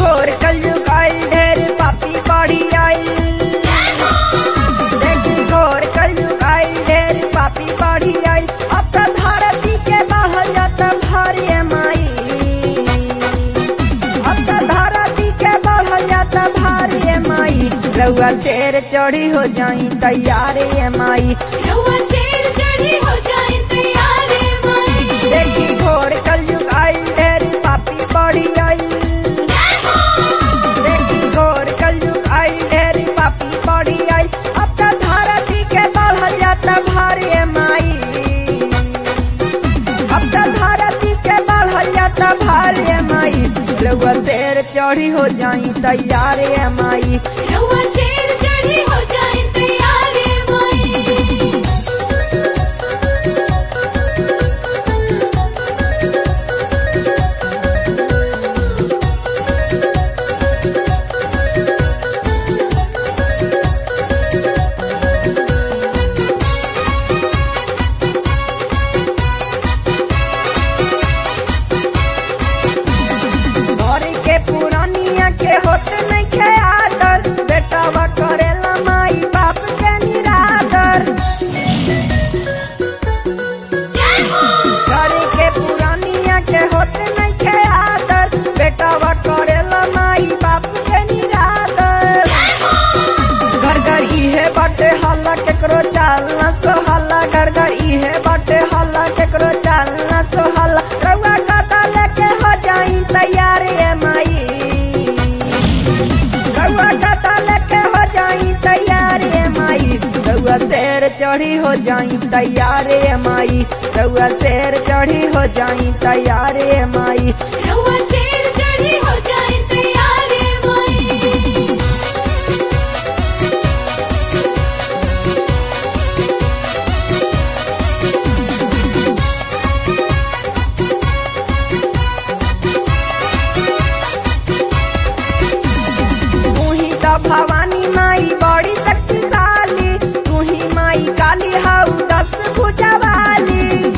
घोर कलयुग आइल ढेर पापी बढ़ी आइल। देखी घोर कलयुग आइल ढेर पापी बढ़ी आइल। अब तो धरती के बढ़ल जाता भारी माई। अब तो धरती के बढ़ल जाता भारी माई। रउआ शेर चढ़ी हो जाई तैयार माई। रउआ शेर चढ़ी हो जाए तैयार माई। देखी घोर कलयुग आइल ढेर पापी बढ़ी आइल। देखी घोर कलयुग आइल ढेर पापी बढ़ी आइल। अब तो धरती के बढ़ल जाता भारी माई। अब तो धरती के बढ़ल जाता भारी माई। रउआ शेर चढ़ी हो जाई तैयार माई। रउआ शेर चढ़ी हो जाए तैयार माई। घरे के पुरानिया के होत नइखे आदर। बेटावा करेला माई बाप के निरादर। घरे के पुरानिया के होत नइखे आदर। बेटावा करेला माई बाप के निरादर। घर घर इहे बाटे हल्ला केकरो चाल न सोहल्ला। घर घर इहे बाटे हल्ला केकरो चाल न सोहल्ला। रउआ कता लेके हो जाई तैयार माई। रउआ कता लेके हो जाई तैयार माई। रउआ शेर चढ़ी हो जाई तैयार माई। रउआ शेर चढ़ी हो जाई तैयार माई। रउआ शेर चढ़ी हो जाए तैयार माई। तू ही तो भवानी माई बड़ी शक्तिशाली। तू ही माई काली हाउ 10 भुजा वाली।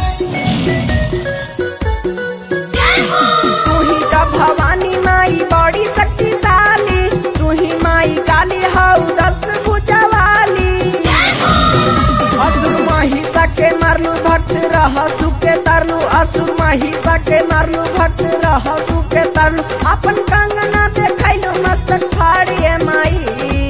तू ही तो भवानी माई बड़ी शक्तिशाली। तू ही माई काली हाउ 10 भुजा वाली। असुर महिषा के मारलू भक्त रह सुके तरलू। असुर महिषा के मारलू भक्त रह सुके तरलू। अपन कंगना देखैलू मस्तक फाड़ी माई।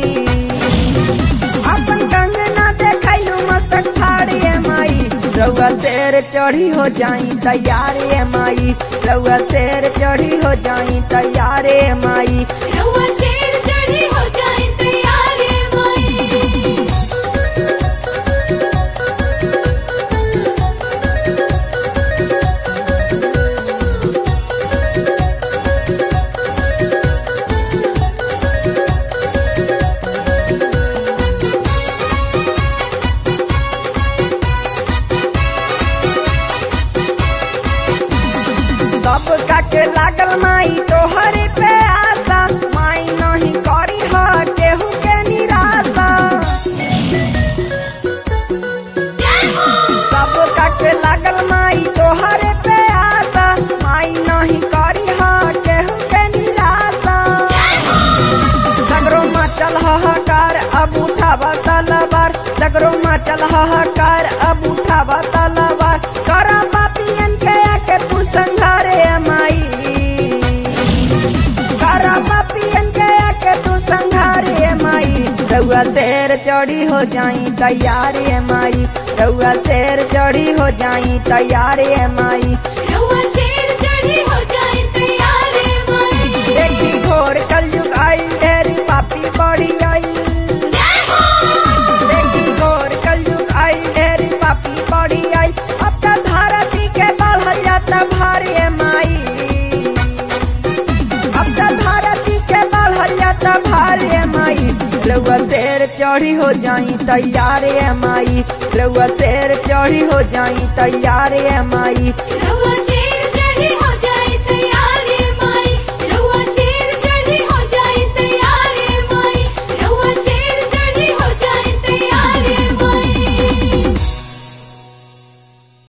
अपन कंगना देखैलू मस्तक फाड़ी माई। रउआ शेर चढ़ी हो जाई तैयार माई। रउआ शेर चढ़ी हो जाई तैयार माई। रउआ शेर चढ़ी हो जाए तैयार माई। सब काके लागल माई तोहरे पे आशा। माई नहीं करी ह केहू के निराशा। सब काके लागल माई तोहरे पे आशा। माई नहीं करी ह केहू के निराशा। सगरो मचल हाहाकार अब उठावा तलवार। सगरो मचल हाहाकार अब उठावा तलवार। करा पापियन के आके तू संघारे माई। करा पापियन के आके तू संघारे माई। रउआ शेर चढ़ी हो जाई तैयार माई। रउआ शेर चढ़ी हो जाई तैयार माई। रउआ शेर चढ़ी हो जाए तैयार माई। देखी घोर कलयुग आइल ढेर पापी बढ़ी आइल। देखी घोर कलयुग आइल ढेर पापी बढ़ी आइल। अब तो धरती के बढ़ल जाता भारी माई। अब तो धरती के बढ़ल जाता भारी माई। रउआ शेर चढ़ी हो जाई तैयार माई। रउआ शेर चढ़ी हो जाई तैयार माई। रउआ शेर